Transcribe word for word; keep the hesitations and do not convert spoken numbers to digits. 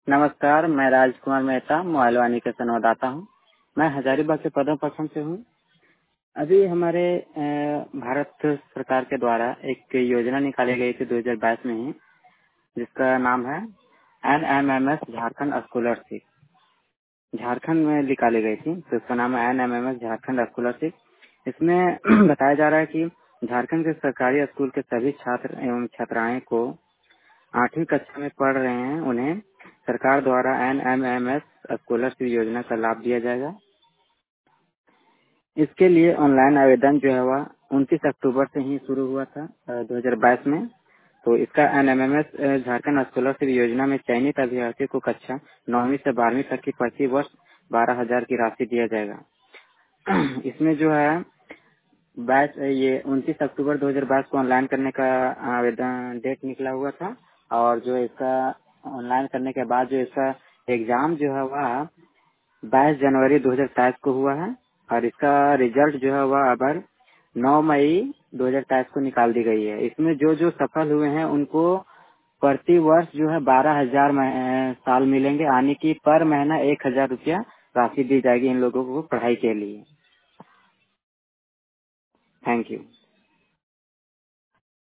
नमस्कार, मैं राजकुमार मेहता मोबाइल वाणी का संवाददाता हूँ। मैं हजारीबाग के पदम पसंद से हूँ। अभी हमारे अ, भारत सरकार के द्वारा एक योजना निकाली गई थी दो हज़ार बाईस में ही, जिसका नाम है N M M S Jharkhand scholarship. Jharkhand में निकाली गई थी, तो इसका नाम है N M M S Jharkhand scholarship. इसमें बताया जा रहा है कि झारखंड के सरकारी स्कूल के सभी छात्र एवं छात्राएं को आठवीं कक्षा में पढ़ रहे हैं, उन्हें सरकार द्वारा N M M S scholarship योजना का लाभ दिया जाएगा। इसके लिए ऑनलाइन आवेदन जो है वह उनतीस अक्टूबर से ही शुरू हुआ था दो हज़ार बाईस में। तो इसका N M M S Jharkhand scholarship योजना में चयनित अभ्यर्थी को कक्षा नौवीं से बारहवीं तक की प्रति वर्ष बारह हजार की राशि दिया जाएगा। इसमें जो है बाईस ये उनतीस अक्टूबर दो हज़ार बाईस को ऑनलाइन करने का आवेदन डेट निकला हुआ था, और जो इसका ऑनलाइन करने के बाद जो इसका एग्जाम जो है वह बाईस जनवरी दो हज़ार तेईस को हुआ है, और इसका रिजल्ट जो है वह अब नौ मई दो हज़ार तेईस को निकाल दी गई है। इसमें जो जो सफल हुए हैं उनको प्रति वर्ष जो है बारह हजार साल मिलेंगे, यानी कि पर महीना एक हजार रुपया राशि दी जाएगी इन लोगों को पढ़ाई के लिए। Thank you.